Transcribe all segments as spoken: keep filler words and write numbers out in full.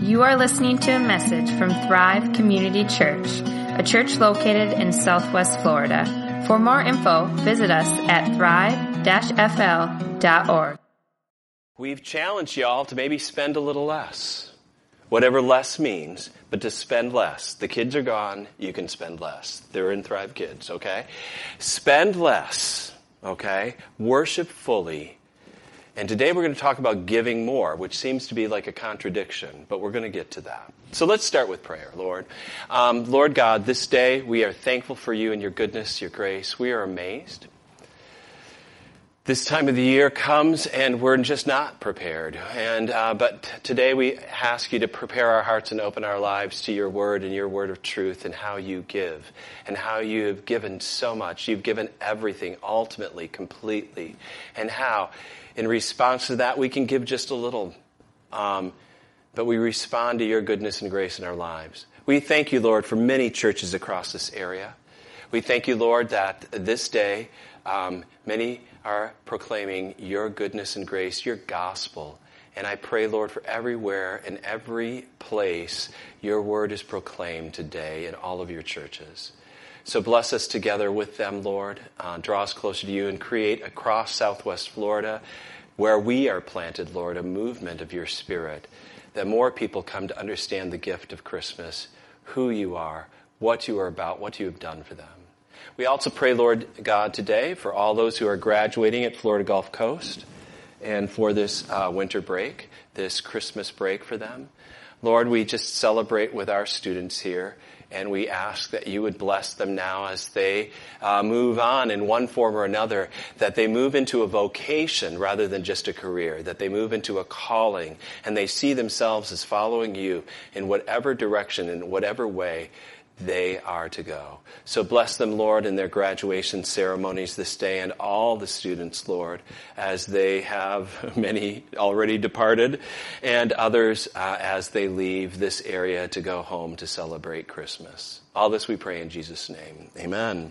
You are listening to a message from Thrive Community Church, a church located in Southwest Florida. For more info, visit us at thrive dash f l dot org. We've challenged y'all to maybe spend a little less, whatever less means, but to spend less. The kids are gone, you can spend less. They're in Thrive Kids, okay? Spend less, okay? Worship fully. And today we're going to talk about giving more, which seems to be like a contradiction, but we're going to get to that. So let's start with prayer, Lord. Um, Lord God, this day we are thankful for you and your goodness, your grace. We are amazed. This time of the year comes and we're just not prepared. And uh, but today we ask you to prepare our hearts and open our lives to your word and your word of truth and how you give and how you have given so much. You've given everything ultimately, completely. And how, in response to that, we can give just a little. Um, but we respond to your goodness and grace in our lives. We thank you, Lord, for many churches across this area. We thank you, Lord, that this day um, many are proclaiming your goodness and grace, your gospel. And I pray, Lord, for everywhere and every place your word is proclaimed today in all of your churches. So bless us together with them, Lord. Uh, draw us closer to you and create across Southwest Florida, where we are planted, Lord, a movement of your Spirit, that more people come to understand the gift of Christmas, who you are, what you are about, what you have done for them. We also pray, Lord God, today for all those who are graduating at Florida Gulf Coast and for this uh, winter break, this Christmas break for them. Lord, we just celebrate with our students here, and we ask that you would bless them now as they uh, move on in one form or another, that they move into a vocation rather than just a career, that they move into a calling, and they see themselves as following you in whatever direction, in whatever way they are to go. So bless them, Lord, in their graduation ceremonies this day, and all the students, Lord, as they have many already departed, and others uh, as they leave this area to go home to celebrate Christmas. All this we pray in Jesus' name. Amen.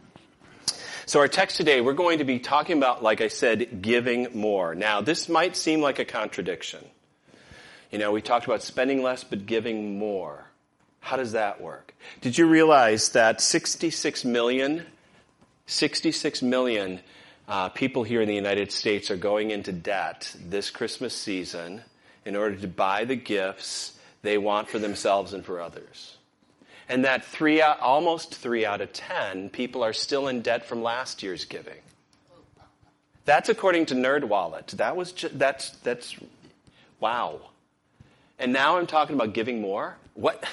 So our text today, we're going to be talking about, like I said, giving more. Now, this might seem like a contradiction. You know, we talked about spending less, but giving more. How does that work? Did you realize that sixty-six million, sixty-six million uh, people here in the United States are going into debt this Christmas season in order to buy the gifts they want for themselves and for others? And that three, almost three out of ten people are still in debt from last year's giving. That's according to NerdWallet. That was ju- that's that's wow. And now I'm talking about giving more? What?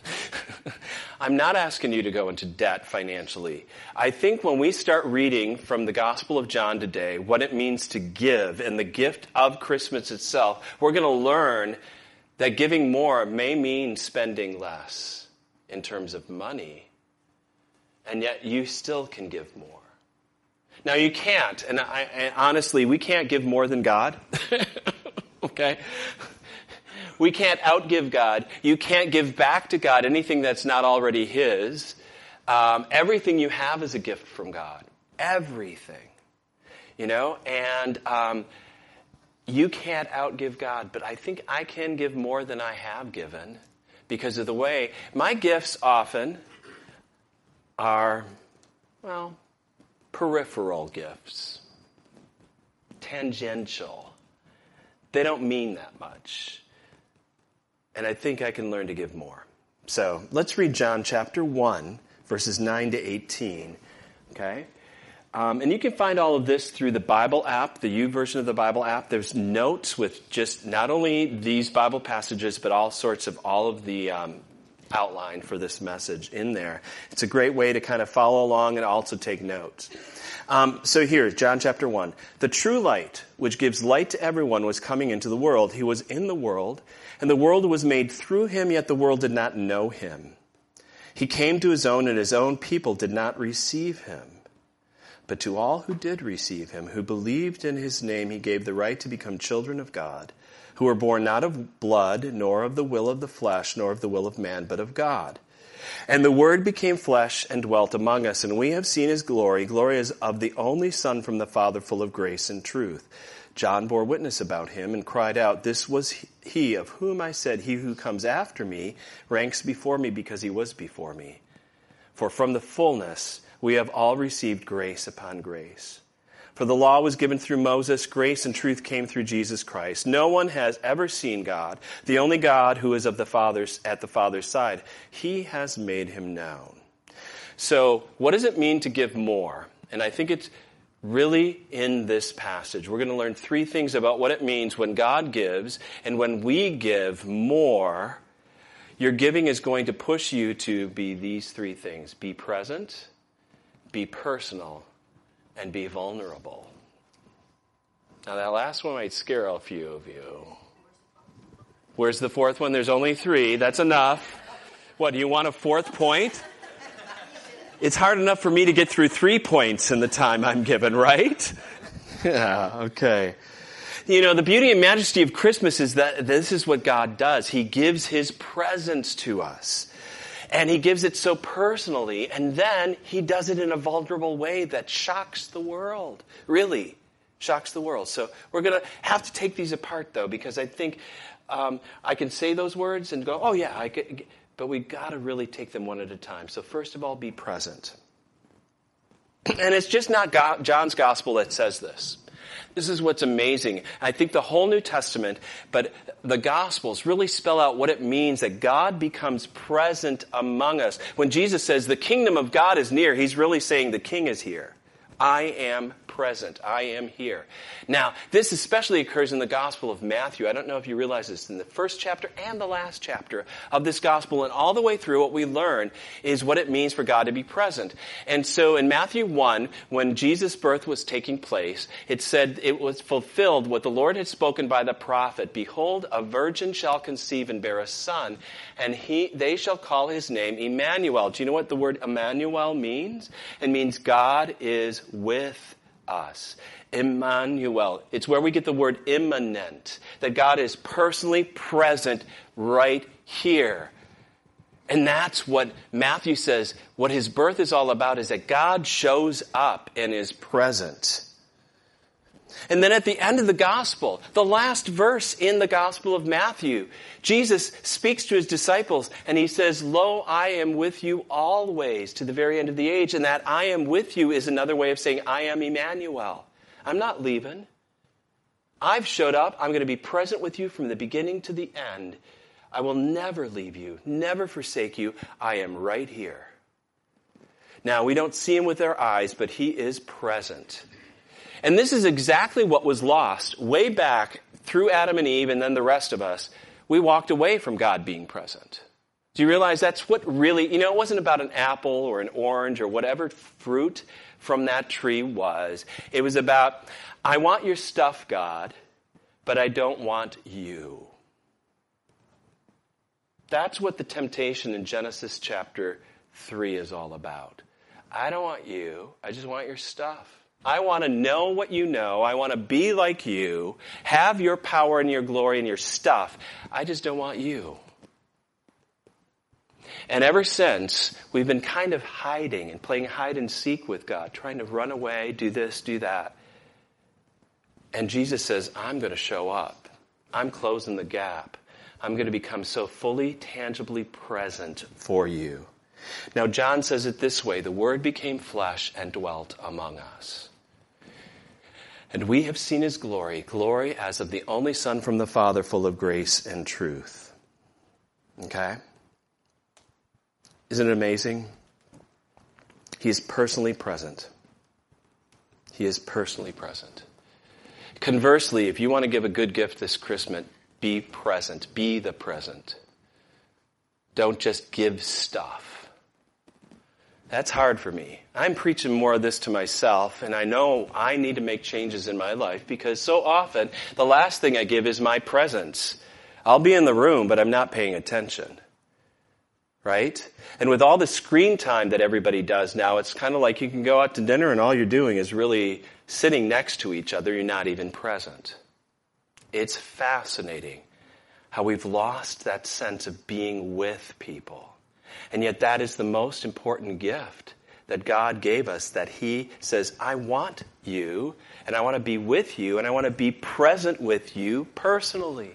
I'm not asking you to go into debt financially. I think when we start reading from the Gospel of John today, what it means to give and the gift of Christmas itself, we're going to learn that giving more may mean spending less in terms of money. And yet you still can give more. Now you can't, and I, I, honestly, we can't give more than God. Okay? We can't outgive God. You can't give back to God anything that's not already His. Um, everything you have is a gift from God. Everything. You know, and um, you can't outgive God, but I think I can give more than I have given because of the way my gifts often are, well, peripheral gifts. Tangential. They don't mean that much. And I think I can learn to give more. So let's read John chapter one, verses nine to eighteen. Okay? Um, and you can find all of this through the Bible app, the U version of the Bible app. There's notes with just not only these Bible passages, but all sorts of all of the um, outline for this message in there. It's a great way to kind of follow along and also take notes. Um, so here, John chapter one. The true light, which gives light to everyone, was coming into the world. He was in the world, and the world was made through him, yet the world did not know him. He came to his own, and his own people did not receive him. But to all who did receive him, who believed in his name, he gave the right to become children of God, who were born not of blood, nor of the will of the flesh, nor of the will of man, but of God. And the Word became flesh and dwelt among us, and we have seen his glory. Glory is of the only Son from the Father, full of grace and truth. John bore witness about him and cried out, "This was he of whom I said, 'He who comes after me ranks before me because he was before me.' For from the fullness we have all received grace upon grace. For the law was given through Moses, grace and truth came through Jesus Christ. No one has ever seen God, the only God who is of the Father's at the Father's side. He has made him known." So, what does it mean to give more? And I think it's really in this passage. We're going to learn three things about what it means when God gives, and when we give more, your giving is going to push you to be these three things: be present, be personal, and be vulnerable. Now that last one might scare a few of you. Where's the fourth one? There's only three. That's enough. What, do you want a fourth point? It's hard enough for me to get through three points in the time I'm given, right? Yeah, okay. You know, the beauty and majesty of Christmas is that this is what God does. He gives his presence to us. And he gives it so personally, and then he does it in a vulnerable way that shocks the world. Really shocks the world. So we're going to have to take these apart, though, because I think um, I can say those words and go, oh, yeah, I could, but we've got to really take them one at a time. So first of all, be present. And it's just not God, John's gospel that says this. This is what's amazing. I think the whole New Testament, but the Gospels really spell out what it means that God becomes present among us. When Jesus says the kingdom of God is near, he's really saying the king is here. I am present. I am here. Now, this especially occurs in the Gospel of Matthew. I don't know if you realize this. In the first chapter and the last chapter of this Gospel, and all the way through, what we learn is what it means for God to be present. And so in Matthew one, when Jesus' birth was taking place, it said it was fulfilled what the Lord had spoken by the prophet. "Behold, a virgin shall conceive and bear a son, and he they shall call his name Emmanuel." Do you know what the word Emmanuel means? It means God is with us. Emmanuel. It's where we get the word immanent, that God is personally present right here. And that's what Matthew says, what his birth is all about, is that God shows up and is present. And then at the end of the gospel, the last verse in the Gospel of Matthew, Jesus speaks to his disciples and he says, "Lo, I am with you always to the very end of the age." And that "I am with you" is another way of saying I am Emmanuel. I'm not leaving. I've showed up. I'm going to be present with you from the beginning to the end. I will never leave you, never forsake you. I am right here. Now, we don't see him with our eyes, but he is present. And this is exactly what was lost way back through Adam and Eve and then the rest of us. We walked away from God being present. Do you realize that's what really, you know, it wasn't about an apple or an orange or whatever fruit from that tree was. It was about, I want your stuff, God, but I don't want you. That's what the temptation in Genesis chapter three is all about. I don't want you. I just want your stuff. I want to know what you know. I want to be like you, have your power and your glory and your stuff. I just don't want you. And ever since, we've been kind of hiding and playing hide and seek with God, trying to run away, do this, do that. And Jesus says, I'm going to show up. I'm closing the gap. I'm going to become so fully, tangibly present for you. Now, John says it this way: the Word became flesh and dwelt among us. And we have seen his glory, glory as of the only Son from the Father, full of grace and truth. Okay? Isn't it amazing? He is personally present. He is personally present. Conversely, if you want to give a good gift this Christmas, be present. Be the present. Don't just give stuff. That's hard for me. I'm preaching more of this to myself, and I know I need to make changes in my life because so often the last thing I give is my presence. I'll be in the room, but I'm not paying attention. Right? And with all the screen time that everybody does now, it's kind of like you can go out to dinner and all you're doing is really sitting next to each other. You're not even present. It's fascinating how we've lost that sense of being with people. And yet that is the most important gift that God gave us, that he says, I want you, and I want to be with you, and I want to be present with you personally.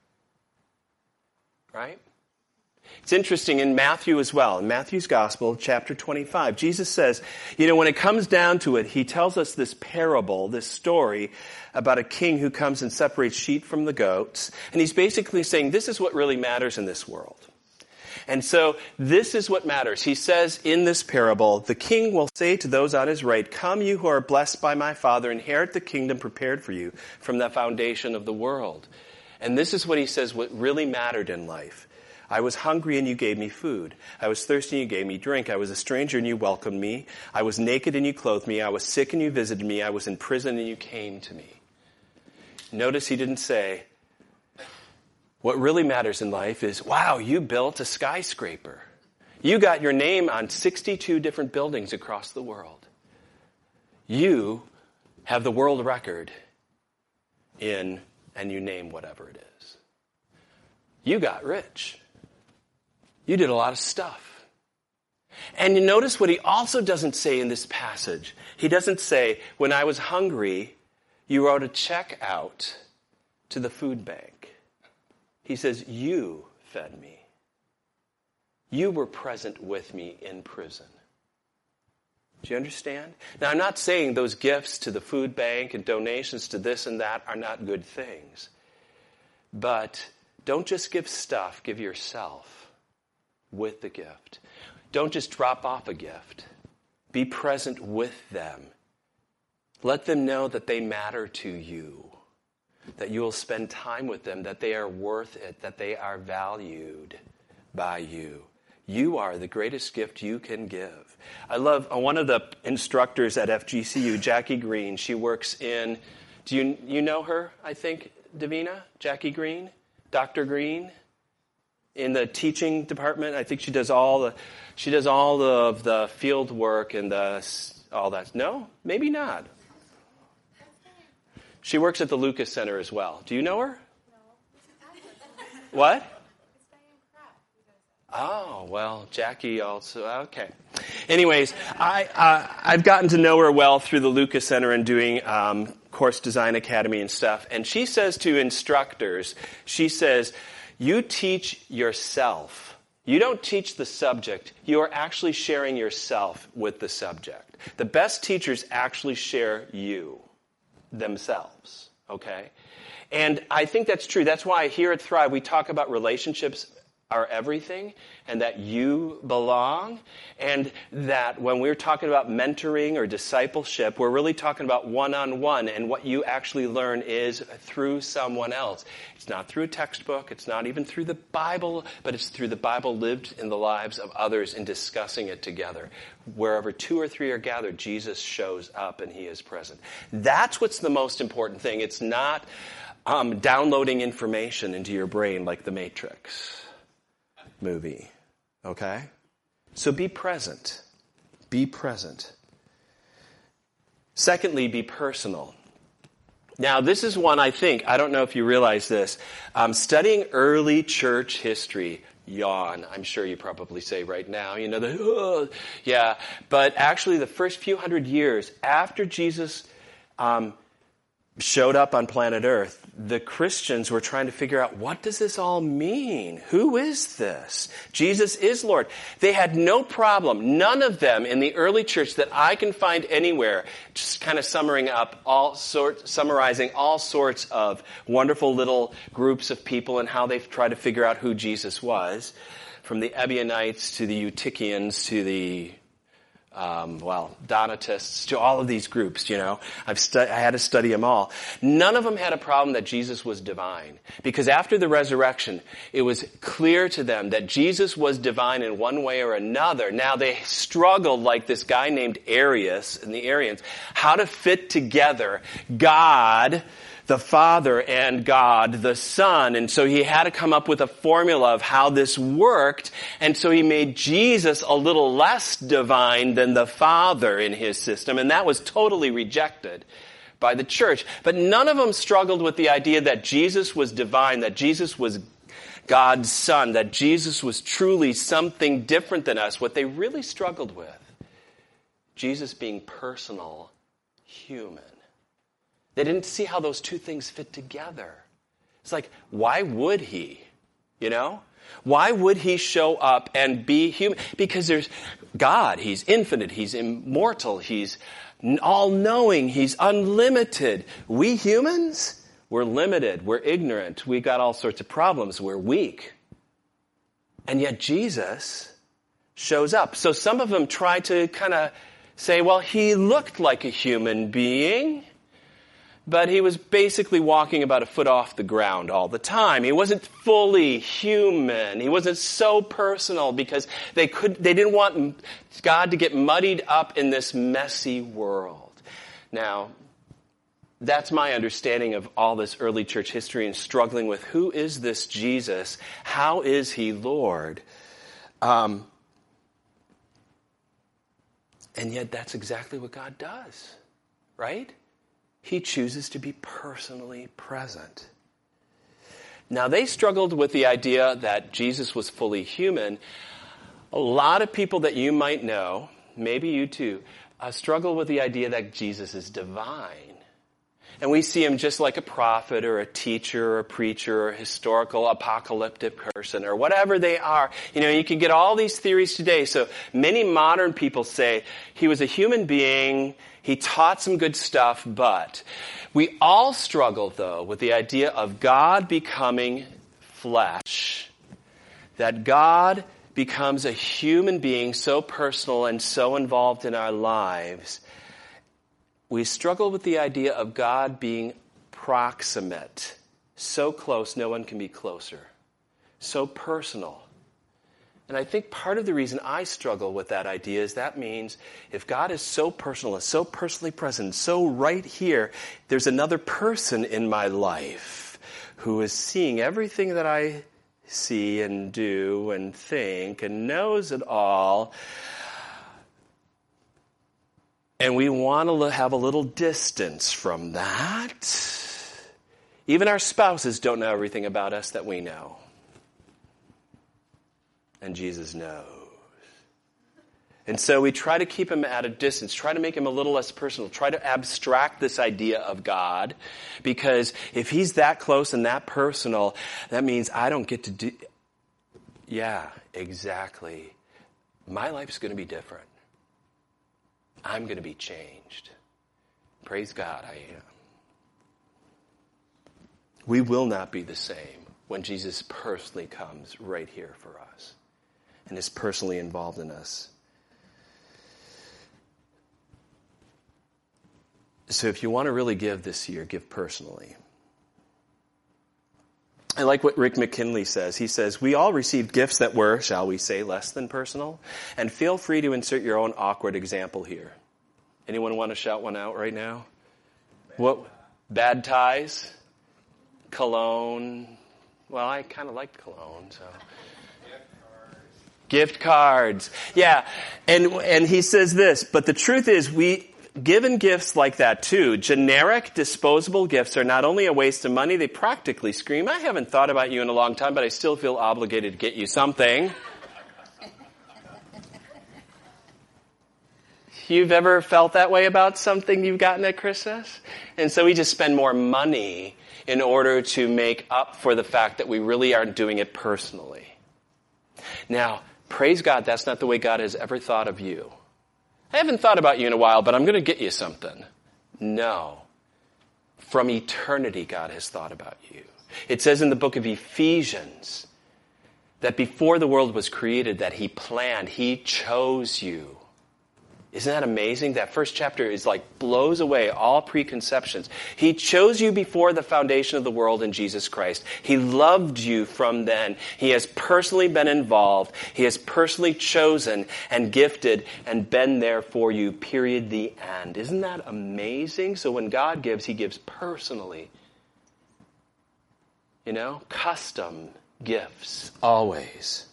Right? It's interesting in Matthew as well. In Matthew's Gospel, chapter twenty-five, Jesus says, you know, when it comes down to it, he tells us this parable, this story about a king who comes and separates sheep from the goats. And he's basically saying, this is what really matters in this world. And so this is what matters. He says in this parable, the king will say to those on his right, come you who are blessed by my Father, inherit the kingdom prepared for you from the foundation of the world. And this is what he says what really mattered in life. I was hungry and you gave me food. I was thirsty and you gave me drink. I was a stranger and you welcomed me. I was naked and you clothed me. I was sick and you visited me. I was in prison and you came to me. Notice he didn't say, what really matters in life is, wow, you built a skyscraper. You got your name on sixty-two different buildings across the world. You have the world record in, and you name whatever it is. You got rich. You did a lot of stuff. And you notice what he also doesn't say in this passage. He doesn't say, when I was hungry, you wrote a check out to the food bank. He says, you fed me. You were present with me in prison. Do you understand? Now, I'm not saying those gifts to the food bank and donations to this and that are not good things. But don't just give stuff, give yourself with the gift. Don't just drop off a gift. Be present with them. Let them know that they matter to you, that you will spend time with them, that they are worth it, that they are valued by you. You are the greatest gift you can give. I love uh, one of the instructors at F G C U, Jackie Green. She works in, do you you know her, I think, Davina? Jackie Green? Doctor Green? In the teaching department. I think she does all the she does all of the field work and the all that. No? Maybe not. She works at the Lucas Center as well. Do you know her? No. What? Oh, well, Jackie also. Okay. Anyways, I, uh, I've gotten to know her well through the Lucas Center and doing um, Course Design Academy and stuff. And she says to instructors, she says, you teach yourself. You don't teach the subject. You are actually sharing yourself with the subject. The best teachers actually share you, themselves. Okay? And I think that's true. That's why here at Thrive we talk about relationships are everything, and that you belong, and that when we're talking about mentoring or discipleship, we're really talking about one-on-one, and what you actually learn is through someone else. It's not through a textbook, it's not even through the Bible, but it's through the Bible lived in the lives of others and discussing it together. Wherever two or three are gathered, Jesus shows up and he is present. That's what's the most important thing. It's not um, downloading information into your brain like the Matrix movie, okay? So be present. Be present. Secondly, be personal. Now, this is one I think, I don't know if you realize this, um, studying early church history, yawn, I'm sure you probably say right now, you know, the, oh, yeah, but actually the first few hundred years after Jesus um, showed up on planet Earth, the Christians were trying to figure out, what does this all mean? Who is this? Jesus is Lord. They had no problem, none of them in the early church that I can find anywhere, just kind of summarizing up all sorts, summarizing all sorts of wonderful little groups of people and how they've tried to figure out who Jesus was, from the Ebionites to the Eutychians to the Um, well, Donatists, to all of these groups, you know. I've stu- I had to study them all. None of them had a problem that Jesus was divine. Because after the resurrection, it was clear to them that Jesus was divine in one way or another. Now, they struggled, like this guy named Arius and the Arians, how to fit together God, the Father, and God, the Son. And so he had to come up with a formula of how this worked. And so he made Jesus a little less divine than the Father in his system. And that was totally rejected by the church. But none of them struggled with the idea that Jesus was divine, that Jesus was God's Son, that Jesus was truly something different than us. What they really struggled with Jesus being personal, human. They didn't see how those two things fit together. It's like, why would he? You know? Why would he show up and be human? Because there's God. He's infinite. He's immortal. He's all-knowing. He's unlimited. We humans, we're limited. We're ignorant. We've got all sorts of problems. We're weak. And yet Jesus shows up. So some of them try to kind of say, well, he looked like a human being, but he was basically walking about a foot off the ground all the time. He wasn't fully human. He wasn't so personal because they could, they didn't want God to get muddied up in this messy world. Now, that's my understanding of all this early church history and struggling with who is this Jesus? How is he Lord? Um, and yet that's exactly what God does, right? He chooses to be personally present. Now, they struggled with the idea that Jesus was fully human. A lot of people that you might know, maybe you too, uh, struggle with the idea that Jesus is divine. And we see him just like a prophet or a teacher or a preacher or a historical apocalyptic person or whatever they are. You know, you can get all these theories today. So many modern people say he was a human being, he taught some good stuff, but we all struggle, though, with the idea of God becoming flesh, that God becomes a human being so personal and so involved in our lives. We struggle with the idea of God being proximate, so close no one can be closer, so personal. And I think part of the reason I struggle with that idea is that means if God is so personal, is so personally present, so right here, there's another person in my life who is seeing everything that I see and do and think and knows it all. And we want to have a little distance from that. Even our spouses don't know everything about us that we know. And Jesus knows. And so we try to keep him at a distance, try to make him a little less personal, try to abstract this idea of God. Because if he's that close and that personal, that means I don't get to do... Yeah, exactly. My life's going to be different. I'm going to be changed. Praise God, I am. We will not be the same when Jesus personally comes right here for us and is personally involved in us. So if you want to really give this year, give personally. I like what Rick McKinley says. He says, we all received gifts that were, shall we say, less than personal. And feel free to insert your own awkward example here. Anyone want to shout one out right now? Bad what? Tie. Bad ties? Cologne? Well, I kind of liked cologne, so. Gift cards. Gift cards. Yeah. And, and he says this, but the truth is we... Given gifts like that too, generic disposable gifts are not only a waste of money, they practically scream, I haven't thought about you in a long time, but I still feel obligated to get you something. You've ever felt that way about something you've gotten at Christmas? And so we just spend more money in order to make up for the fact that we really aren't doing it personally. Now, praise God, that's not the way God has ever thought of you. I haven't thought about you in a while, but I'm going to get you something. No. From eternity, God has thought about you. It says in the book of Ephesians that before the world was created, that he planned, he chose you. Isn't that amazing? That first chapter is like blows away all preconceptions. He chose you before the foundation of the world in Jesus Christ. He loved you from then. He has personally been involved. He has personally chosen and gifted and been there for you, period, the end. Isn't that amazing? So when God gives, he gives personally. You know, custom gifts, always.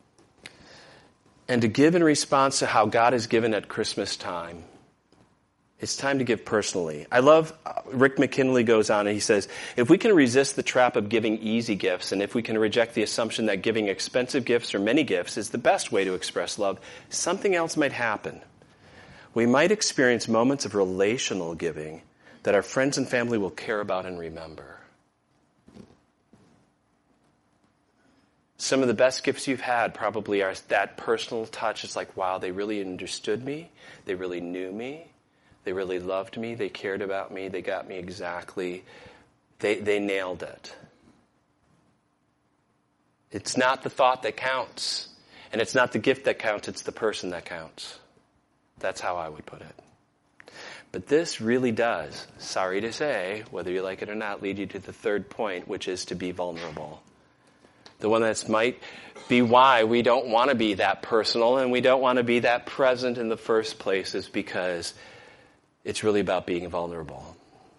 And to give in response to how God is given at Christmas time It's time to give personally. I love, uh, Rick McKinley goes on and he says, if we can resist the trap of giving easy gifts, and if we can reject the assumption that giving expensive gifts or many gifts is the best way to express love, something else might happen. We might experience moments of relational giving that our friends and family will care about and remember. Some of the best gifts you've had probably are that personal touch. It's like, wow, they really understood me. They really knew me. They really loved me. They cared about me. They got me exactly. They, they nailed it. It's not the thought that counts. And it's not the gift that counts. It's the person that counts. That's how I would put it. But this really does, sorry to say, whether you like it or not, lead you to the third point, which is to be vulnerable. The one that might be why we don't want to be that personal and we don't want to be that present in the first place is because it's really about being vulnerable.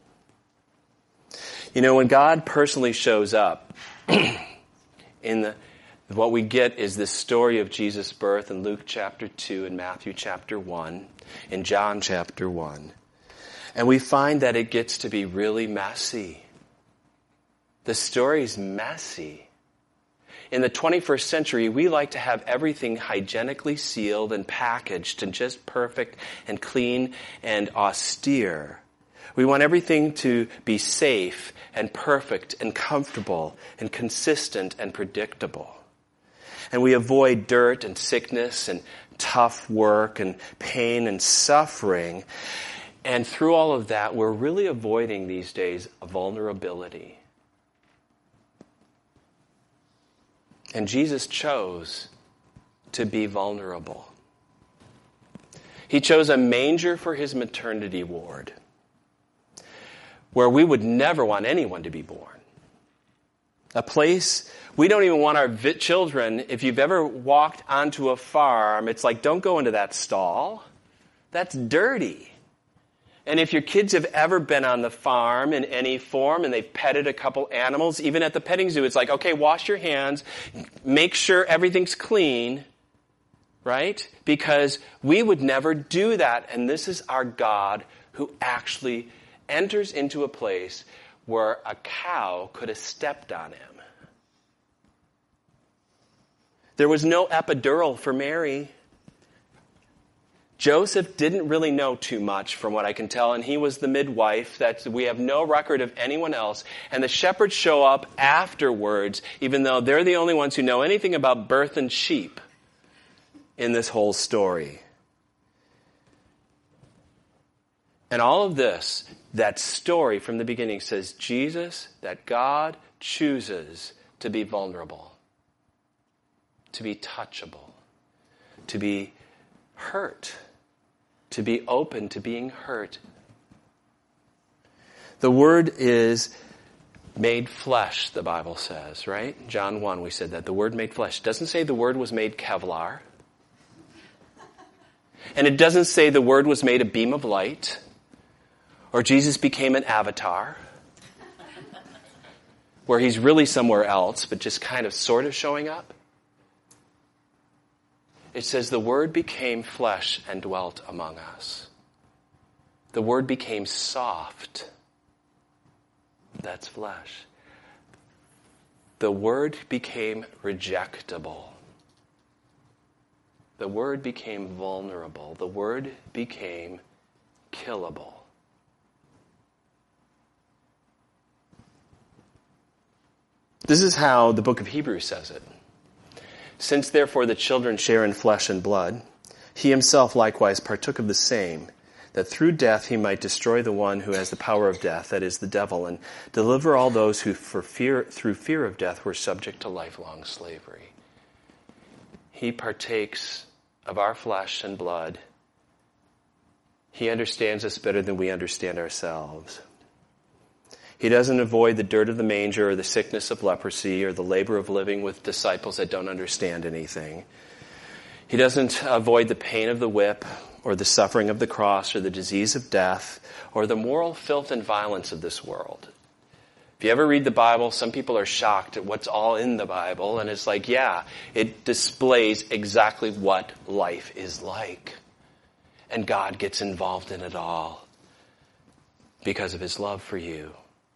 You know, when God personally shows up, in the what we get is this story of Jesus' birth in Luke chapter two and Matthew chapter one, in John chapter one. And we find that it gets to be really messy. The story's messy. In the twenty-first century, we like to have everything hygienically sealed and packaged and just perfect and clean and austere. We want everything to be safe and perfect and comfortable and consistent and predictable. And we avoid dirt and sickness and tough work and pain and suffering. And through all of that, we're really avoiding these days vulnerability. And Jesus chose to be vulnerable. He chose a manger for his maternity ward, where we would never want anyone to be born. A place we don't even want our vi- children, if you've ever walked onto a farm, it's like, don't go into that stall. That's dirty. And if your kids have ever been on the farm in any form and they've petted a couple animals, even at the petting zoo, it's like, okay, wash your hands, make sure everything's clean, right? Because we would never do that. And this is our God who actually enters into a place where a cow could have stepped on him. There was no epidural for Mary. Joseph didn't really know too much from what I can tell, and he was the midwife. That we have no record of anyone else. And the shepherds show up afterwards, even though they're the only ones who know anything about birth and sheep in this whole story. And all of this, that story from the beginning says Jesus, that God chooses to be vulnerable, to be touchable, to be hurt, to be open to being hurt. The Word is made flesh, the Bible says, right? John one, we said that. The Word made flesh. It doesn't say the Word was made Kevlar. And it doesn't say the Word was made a beam of light. Or Jesus became an avatar. Where he's really somewhere else, but just kind of sort of showing up. It says the Word became flesh and dwelt among us. The Word became soft. That's flesh. The Word became rejectable. The Word became vulnerable. The Word became killable. This is how the book of Hebrews says it. Since therefore the children share in flesh and blood, he himself likewise partook of the same, that through death he might destroy the one who has the power of death, that is the devil, and deliver all those who for fear, through fear of death were subject to lifelong slavery. He partakes of our flesh and blood. He understands us better than we understand ourselves. He doesn't avoid the dirt of the manger or the sickness of leprosy or the labor of living with disciples that don't understand anything. He doesn't avoid the pain of the whip or the suffering of the cross or the disease of death or the moral filth and violence of this world. If you ever read the Bible, some people are shocked at what's all in the Bible, and it's like, yeah, it displays exactly what life is like. And God gets involved in it all. because of his love for you.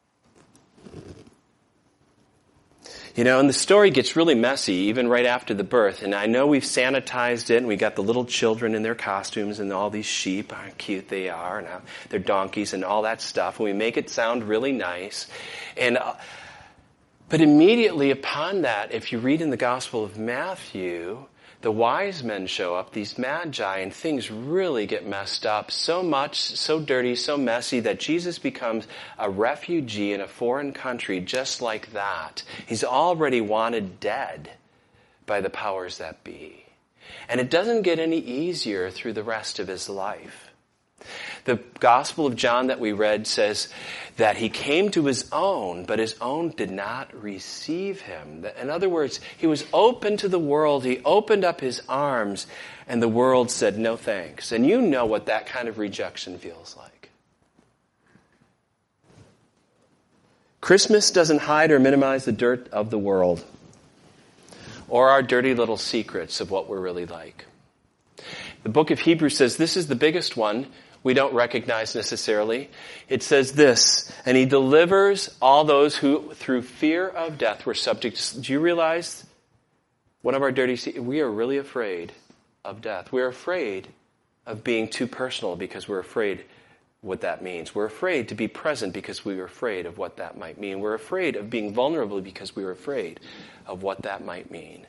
You know, and the story gets really messy even right after the birth. And I know we've sanitized it, and we got the little children in their costumes and all these sheep, how cute they are, and how they're donkeys and all that stuff. And we make it sound really nice. And uh, but immediately upon that, if you read in the Gospel of Matthew, the wise men show up, these magi, and things really get messed up so much, so dirty, so messy that Jesus becomes a refugee in a foreign country just like that. He's already wanted dead by the powers that be. And it doesn't get any easier through the rest of his life. The Gospel of John that we read says that he came to his own, but his own did not receive him. In other words, he was open to the world. He opened up his arms, and the world said no thanks. And you know what that kind of rejection feels like. Christmas doesn't hide or minimize the dirt of the world or our dirty little secrets of what we're really like. The book of Hebrews says this is the biggest one we don't recognize necessarily. It says this, and he delivers all those who through fear of death were subject to... Do you realize one of our dirty secrets? We are really afraid of death. We're afraid of being too personal because we're afraid what that means. We're afraid to be present because we were afraid of what that might mean. We're afraid of being vulnerable because we were afraid of what that might mean.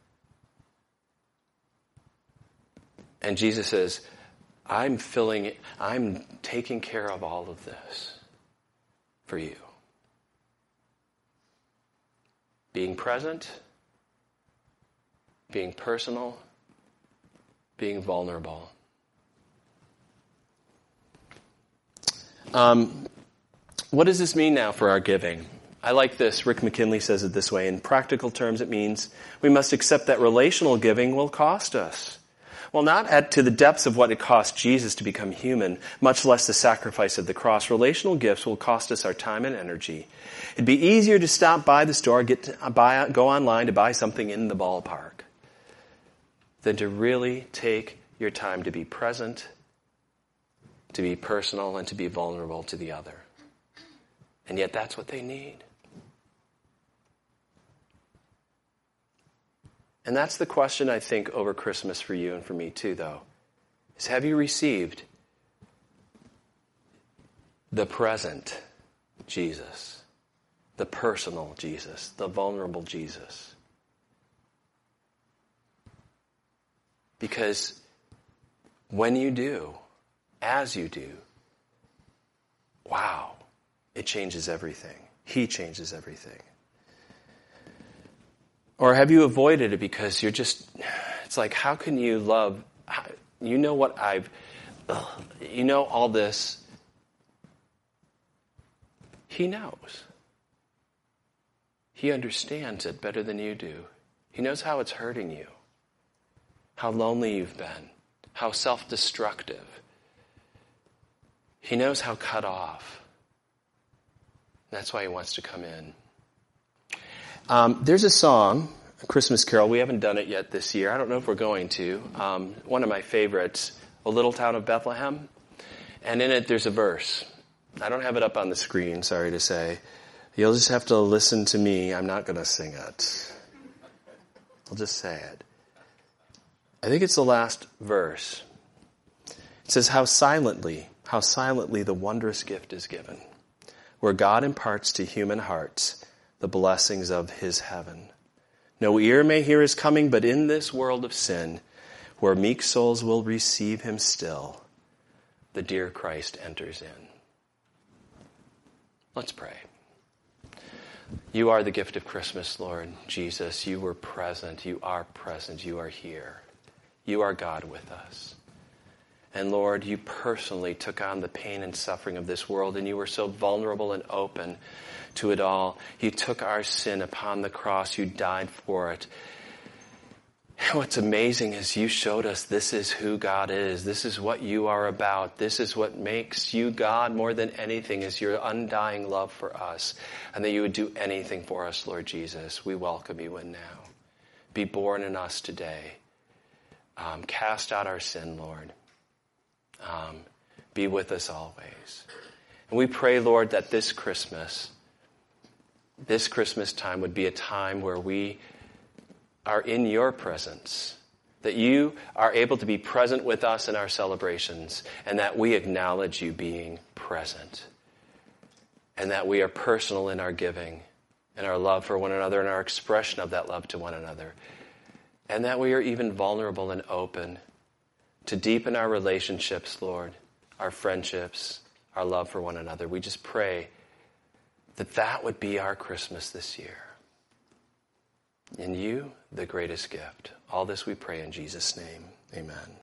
And Jesus says, I'm filling it, I'm taking care of all of this for you. Being present, being personal, being vulnerable. Um, what does this mean now for our giving? I like this. Rick McKinley says it this way. In practical terms, it means we must accept that relational giving will cost us. Well, not at to the depths of what it cost Jesus to become human, much less the sacrifice of the cross. Relational gifts will cost us our time and energy. It'd be easier to stop by the store, get to buy, go online to buy something in the ballpark, than to really take your time to be present, to be personal, and to be vulnerable to the other. And yet that's what they need. And that's the question, I think, over Christmas for you and for me too, though, is have you received the present Jesus, the personal Jesus, the vulnerable Jesus? Because when you do, as you do, wow, it changes everything. He changes everything. Or have you avoided it because you're just, it's like, how can you love, you know what I've, ugh, you know all this. He knows. He understands it better than you do. He knows how it's hurting you, how lonely you've been, how self-destructive. He knows how cut off. That's why he wants to come in. Um, there's a song, a Christmas carol. We haven't done it yet this year. I don't know if we're going to. Um, one of my favorites, O Little Town of Bethlehem. And in it, there's a verse. I don't have it up on the screen, sorry to say. You'll just have to listen to me. I'm not going to sing it. I'll just say it. I think it's the last verse. It says, how silently, how silently the wondrous gift is given, where God imparts to human hearts the blessings of his heaven. No ear may hear his coming, but in this world of sin, where meek souls will receive him still, the dear Christ enters in. Let's pray. You are the gift of Christmas, Lord Jesus. You were present. You are present. You are here. You are God with us. And Lord, you personally took on the pain and suffering of this world, and you were so vulnerable and open to it all. You took our sin upon the cross. You died for it. And what's amazing is you showed us this is who God is. This is what you are about. This is what makes you God more than anything, is your undying love for us, and that you would do anything for us, Lord Jesus. We welcome you in now. Be born in us today. Um, cast out our sin, Lord. Um, be with us always. And we pray, Lord, that this Christmas, this Christmas time would be a time where we are in your presence, that you are able to be present with us in our celebrations, and that we acknowledge you being present, and that we are personal in our giving and our love for one another and our expression of that love to one another, and that we are even vulnerable and open to deepen our relationships, Lord, our friendships, our love for one another. We just pray that that would be our Christmas this year. In you, the greatest gift. All this we pray in Jesus' name. Amen.